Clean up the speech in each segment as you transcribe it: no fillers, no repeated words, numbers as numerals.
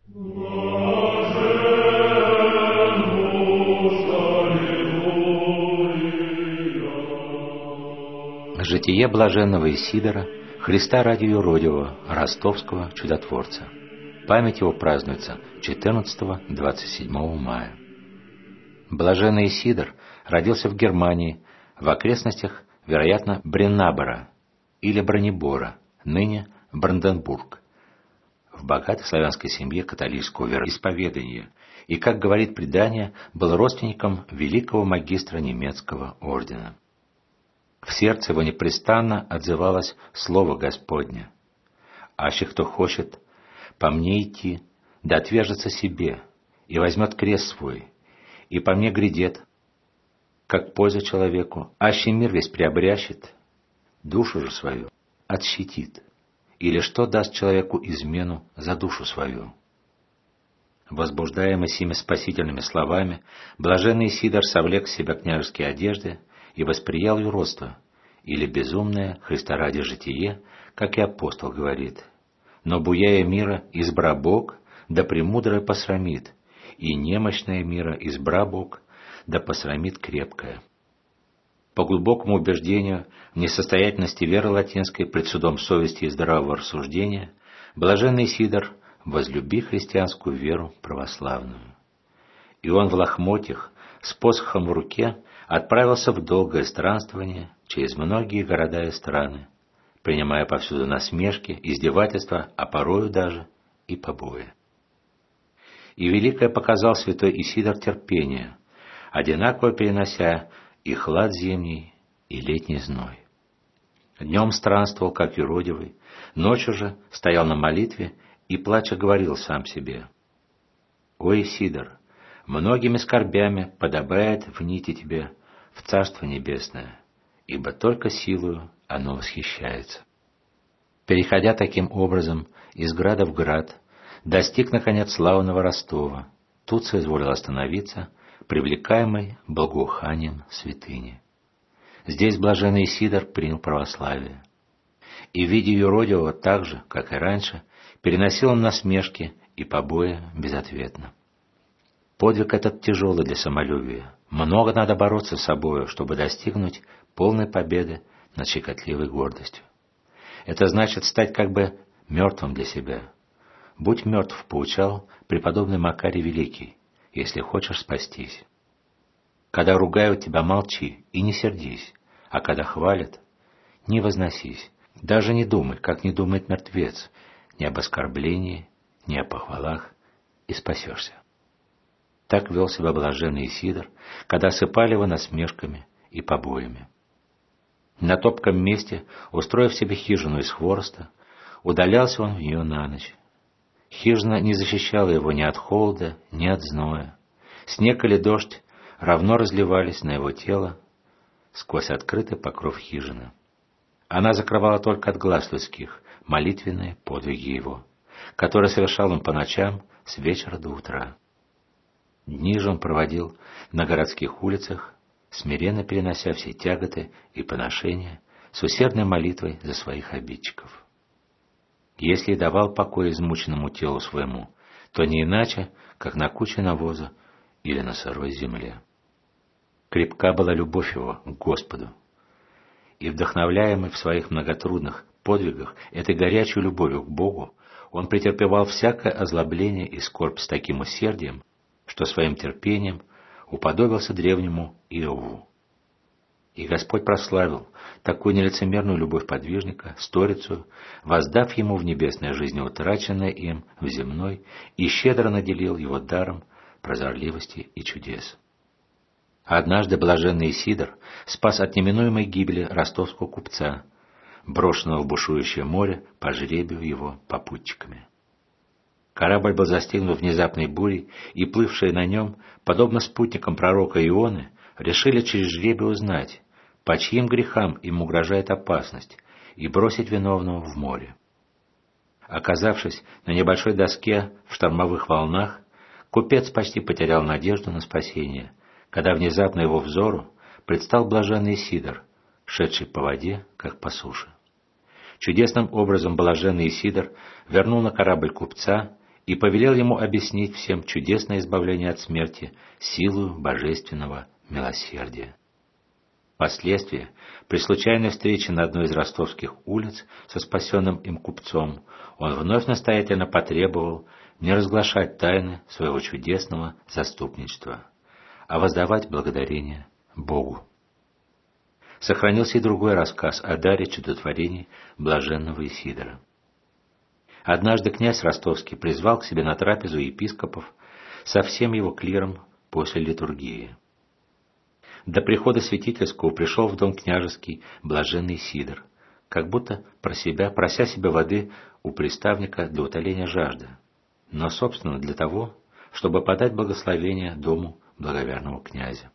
Житие блаженного Исидора, Христа ради юродивого, ростовского чудотворца. Память его празднуется 14-27 мая. Блаженный Исидор родился в Германии, в окрестностях, вероятно, Бреннабора или Бронебора, ныне Бранденбург, в богатой славянской семье католического вероисповедания, и, как говорит предание, был родственником великого магистра немецкого ордена. В сердце его непрестанно отзывалось слово Господне: «Аще кто хочет по мне идти, да отвержется себе, и возьмет крест свой, и по мне грядет, как польза человеку, аще мир весь приобрящет, душу же свою отщитит, или что даст человеку измену за душу свою». Возбуждаемый сими спасительными словами, блаженный Исидор совлек с себя княжеские одежды и восприял юродство, или безумное Христа ради житие, как и апостол говорит: «Но буяя мира избра Бог, да премудрое посрамит, и немощное мира избра Бог, да посрамит крепкое». По глубокому убеждению в несостоятельности веры латинской пред судом совести и здравого рассуждения, блаженный Исидор возлюби христианскую веру православную. И он в лохмотьях, с посохом в руке, отправился в долгое странствование через многие города и страны, принимая повсюду насмешки, издевательства, а порою даже и побои. И великое показал святой Исидор терпение, одинаково перенося и хлад зимний, и летний зной. Днем странствовал, как юродивый, ночью же стоял на молитве и, плача, говорил сам себе: «О, Исидор, многими скорбями подобает внити тебе в Царство Небесное, ибо только силою оно восхищается». Переходя таким образом из града в град, достиг, наконец, славного Ростова. Тут соизволил остановиться, привлекаемый благоуханием святыни. Здесь блаженный Исидор принял православие. И в виде юродивого так же, как и раньше, переносил он насмешки и побои безответно. Подвиг этот тяжелый для самолюбия. Много надо бороться с собою, чтобы достигнуть полной победы над щекотливой гордостью. Это значит стать как бы мертвым для себя. «Будь мертв», — поучал преподобный Макарий Великий, «если хочешь спастись». Когда ругают тебя, молчи и не сердись, а когда хвалят, не возносись. Даже не думай, как не думает мертвец, ни об оскорблении, ни о похвалах, и спасешься. Так вел себя блаженный Исидор, когда осыпали его насмешками и побоями. На топком месте, устроив себе хижину из хвороста, удалялся он в нее на ночь. Хижина не защищала его ни от холода, ни от зноя. Снег или дождь равно разливались на его тело сквозь открытый покров хижины. Она закрывала только от глаз людских молитвенные подвиги его, которые совершал он по ночам с вечера до утра. Дни же он проводил на городских улицах, смиренно перенося все тяготы и поношения с усердной молитвой за своих обидчиков. Если и давал покой измученному телу своему, то не иначе, как на куче навоза или на сырой земле. Крепка была любовь его к Господу, и, вдохновляемый в своих многотрудных подвигах этой горячей любовью к Богу, он претерпевал всякое озлобление и скорбь с таким усердием, что своим терпением уподобился древнему Иову. И Господь прославил такую нелицемерную любовь подвижника, сторицу, воздав ему в небесной жизни утраченное им в земной, и щедро наделил его даром прозорливости и чудес. Однажды блаженный Исидор спас от неминуемой гибели ростовского купца, брошенного в бушующее море по жребию его попутчиками. Корабль был застигнут внезапной бурей, и плывшие на нем, подобно спутникам пророка Ионы, решили через жребий узнать, по чьим грехам им угрожает опасность, и бросить виновного в море. Оказавшись на небольшой доске в штормовых волнах, купец почти потерял надежду на спасение, когда внезапно его взору предстал блаженный Исидор, шедший по воде, как по суше. Чудесным образом блаженный Исидор вернул на корабль купца и повелел ему объяснить всем чудесное избавление от смерти силою божественного милосердия. Впоследствии, при случайной встрече на одной из ростовских улиц со спасенным им купцом, он вновь настоятельно потребовал не разглашать тайны своего чудесного заступничества, а воздавать благодарение Богу. Сохранился и другой рассказ о даре чудотворений блаженного Исидора. Однажды князь Ростовский призвал к себе на трапезу епископов со всем его клиром после литургии. До прихода святительского пришел в дом княжеский блаженный Исидор, как будто прося себе воды у приставника для утоления жажды, но, собственно, для того, чтобы подать благословение дому благоверного князя.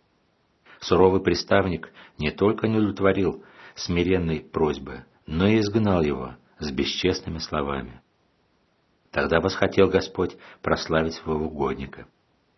Суровый приставник не только не удовлетворил смиренной просьбы, но и изгнал его с бесчестными словами. Тогда восхотел Господь прославить своего угодника.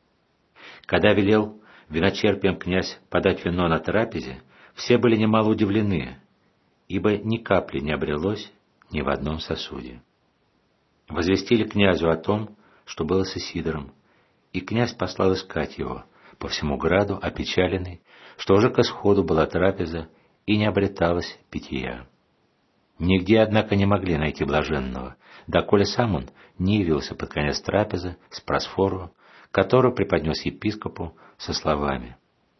Когда велел виночерпием князь подать вино на трапезе, все были немало удивлены, ибо ни капли не обрелось ни в одном сосуде. Возвестили князю о том, что было с Исидором, и князь послал искать его по всему граду, опечаленный, что уже к исходу была трапеза и не обреталось питья. Нигде, однако, не могли найти блаженного, доколе сам он не явился под конец трапезы с просфору, которую преподнес епископу со словами: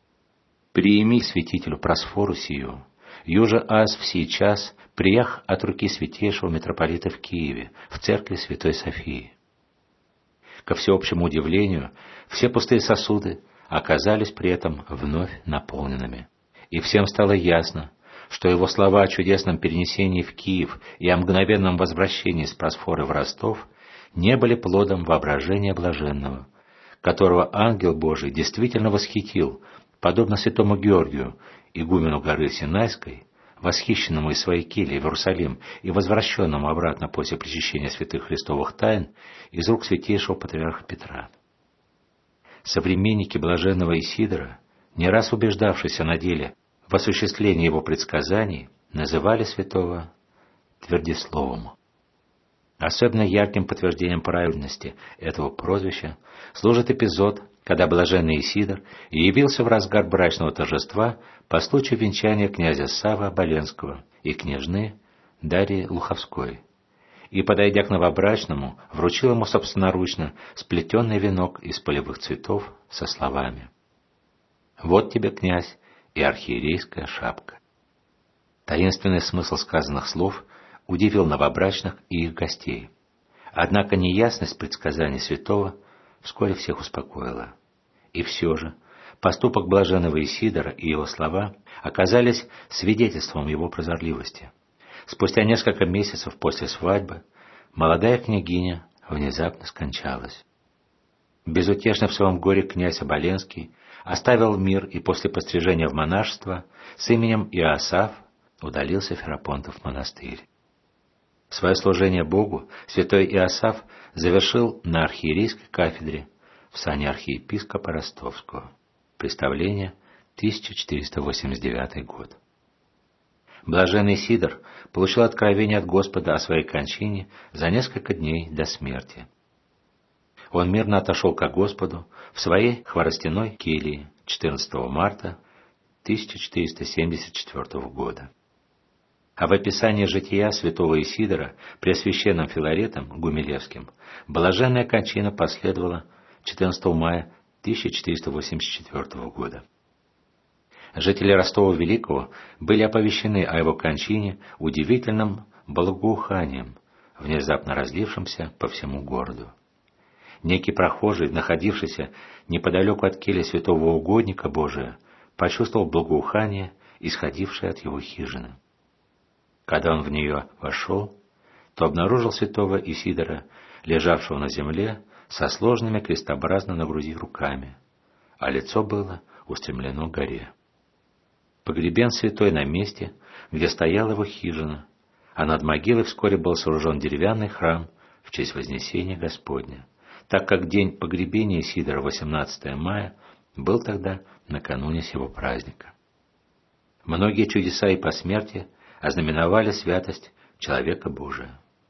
«Приими святителю просфору сию, юже аз в сей час приях от руки святейшего митрополита в Киеве, в церкви Святой Софии». Ко всеобщему удивлению, все пустые сосуды оказались при этом вновь наполненными, и всем стало ясно, что его слова о чудесном перенесении в Киев и о мгновенном возвращении с просфоры в Ростов не были плодом воображения блаженного, которого ангел Божий действительно восхитил, подобно святому Георгию, игумену горы Синайской, восхищенному из своей кельи в Иерусалим и возвращенному обратно после причащения святых христовых тайн из рук святейшего патриарха Петра. Современники блаженного Исидора, не раз убеждавшиеся на деле в осуществлении его предсказаний, называли святого Твердисловом. Особенно ярким подтверждением правильности этого прозвища служит эпизод, когда блаженный Исидор явился в разгар брачного торжества по случаю венчания князя Саввы Оболенского и княжны Дарьи Луховской, и, подойдя к новобрачному, вручил ему собственноручно сплетенный венок из полевых цветов со словами: «Вот тебе, князь, и архиерейская шапка». Таинственный смысл сказанных слов удивил новобрачных и их гостей. Однако неясность предсказаний святого вскоре всех успокоила. И все же поступок блаженного Исидора и его слова оказались свидетельством его прозорливости. Спустя несколько месяцев после свадьбы молодая княгиня внезапно скончалась. Безутешный в своем горе князь Оболенский оставил мир и после пострижения в монашество с именем Иосаф удалился в Ферапонтов монастырь. Свое служение Богу святой Иосаф завершил на архиерейской кафедре в сане архиепископа Ростовского. Представление, 1489 год. Блаженный Сидор получил откровение от Господа о своей кончине за несколько дней до смерти. Он мирно отошел ко Господу в своей хворостяной келье 14 марта 1474 года. А в описании жития святого Исидора преосвященным Филаретом Гумилевским блаженная кончина последовала 14 мая 1484 года. Жители Ростова Великого были оповещены о его кончине удивительным благоуханием, внезапно разлившимся по всему городу. Некий прохожий, находившийся неподалеку от кельи святого угодника Божия, почувствовал благоухание, исходившее от его хижины. Когда он в нее вошел, то обнаружил святого Исидора, лежавшего на земле, со сложными крестообразно на груди руками, а лицо было устремлено к горе. Погребен святой на месте, где стояла его хижина, а над могилой вскоре был сооружен деревянный храм в честь Вознесения Господня, так как день погребения Исидора, 18 мая, был тогда накануне сего праздника. Многие чудеса и посмертия ознаменовали святость человека Божия.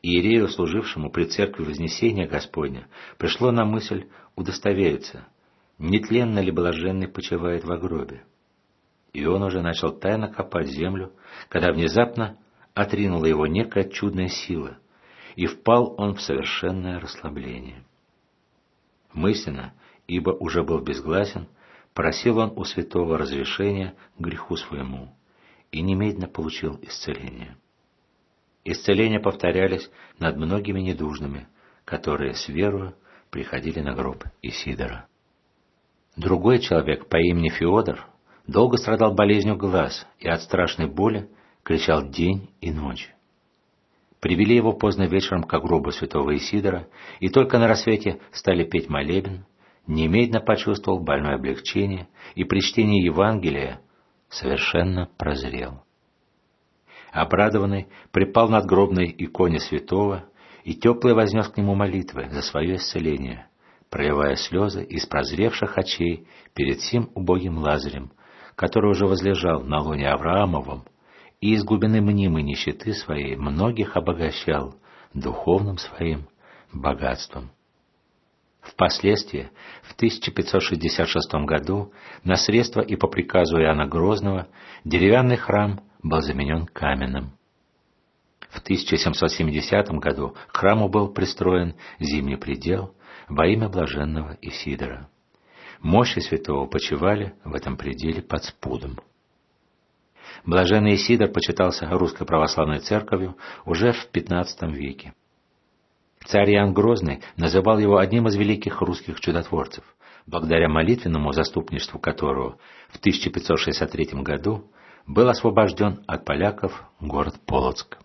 Иерею, служившему при церкви Вознесения Господня, пришло на мысль удостовериться, нетленно ли блаженный почивает во гробе. И он уже начал тайно копать землю, когда внезапно отринула его некая чудная сила, и впал он в совершенное расслабление. Мысленно, ибо уже был безгласен, просил он у святого разрешения к греху своему, и немедленно получил исцеление. Исцеления повторялись над многими недужными, которые с верою приходили на гроб Исидора. Другой человек по имени Феодор долго страдал болезнью глаз и от страшной боли кричал день и ночь. Привели его поздно вечером к гробу святого Исидора, и только на рассвете стали петь молебен, немедленно почувствовал больное облегчение и при чтении Евангелия совершенно прозрел. Обрадованный, припал над гробной иконе святого и теплый вознес к нему молитвы за свое исцеление, проливая слезы из прозревших очей перед сим убогим Лазарем, который уже возлежал на лоне Авраамовом, и из глубины мнимой нищеты своей многих обогащал духовным своим богатством. Впоследствии, в 1566 году, на средства и по приказу Иоанна Грозного, деревянный храм был заменен каменным. В 1770 году к храму был пристроен зимний предел во имя блаженного Исидора. Мощи святого почивали в этом пределе под спудом. Блаженный Исидор почитался Русской Православной Церковью уже в XV веке. Царь Иоанн Грозный называл его одним из великих русских чудотворцев, благодаря молитвенному заступничеству которого в 1563 году был освобожден от поляков город Полоцк.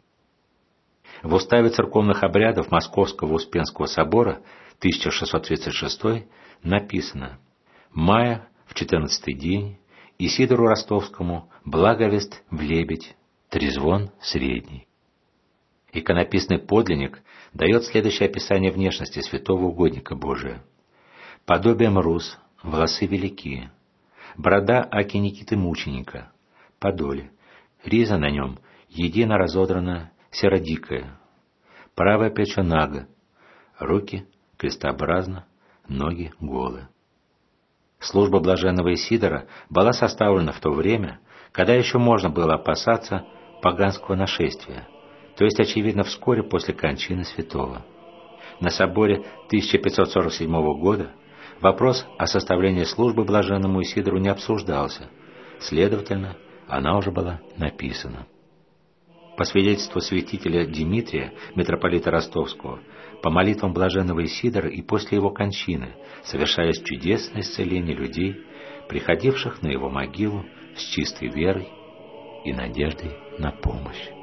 В уставе церковных обрядов Московского Успенского собора 1636 написано: «Мая в 14-й день Исидору Ростовскому благовест в лебедь, трезвон средний». Иконописный подлинник дает следующее описание внешности святого угодника Божия. Подобием рус, волосы великие, борода аки Никиты Мученика, подоле, риза на нем едино разодрана серодикая, правое плечо наго, руки крестообразно, ноги голы. Служба блаженного Исидора была составлена в то время, когда еще можно было опасаться поганского нашествия, то есть, очевидно, вскоре после кончины святого. На соборе 1547 года вопрос о составлении службы блаженному Исидору не обсуждался, следовательно, она уже была написана. По свидетельству святителя Димитрия, митрополита Ростовского, по молитвам блаженного Исидора и после его кончины совершались чудесные исцеления людей, приходивших на его могилу с чистой верой и надеждой на помощь.